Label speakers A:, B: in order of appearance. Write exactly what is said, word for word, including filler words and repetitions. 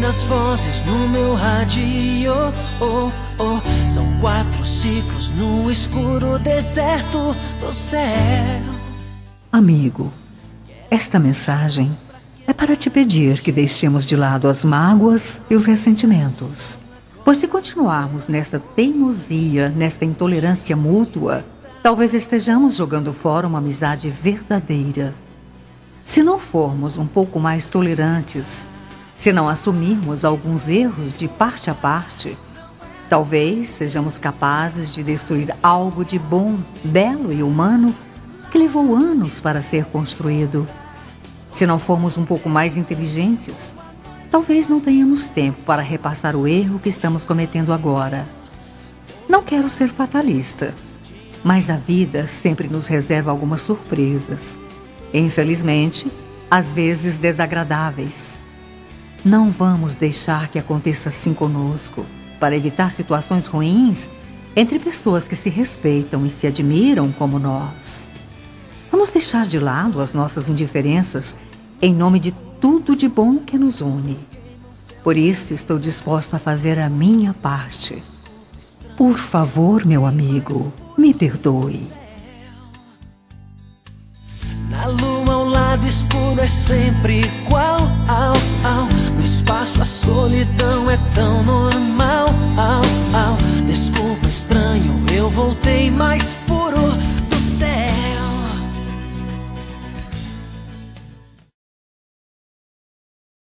A: pequenas vozes no meu rádio, oh, oh. São quatro ciclos no escuro deserto do céu.
B: Amigo, esta mensagem é para te pedir que deixemos de lado as mágoas e os ressentimentos. Pois se continuarmos nessa teimosia, nesta intolerância mútua, talvez estejamos jogando fora uma amizade verdadeira. Se não formos um pouco mais tolerantes, se não assumirmos alguns erros de parte a parte, talvez sejamos capazes de destruir algo de bom, belo e humano que levou anos para ser construído. Se não formos um pouco mais inteligentes, talvez não tenhamos tempo para repassar o erro que estamos cometendo agora. Não quero ser fatalista, mas a vida sempre nos reserva algumas surpresas. Infelizmente, às vezes desagradáveis. Não vamos deixar que aconteça assim conosco, para evitar situações ruins entre pessoas que se respeitam e se admiram como nós. Vamos deixar de lado as nossas indiferenças em nome de tudo de bom que nos une. Por isso estou disposta a fazer a minha parte. Por favor, meu amigo, me perdoe.
A: Na lua o lado escuro é sempre igual, au, au. No espaço a solidão é tão normal, au, au. Desculpa, estranho, eu voltei mais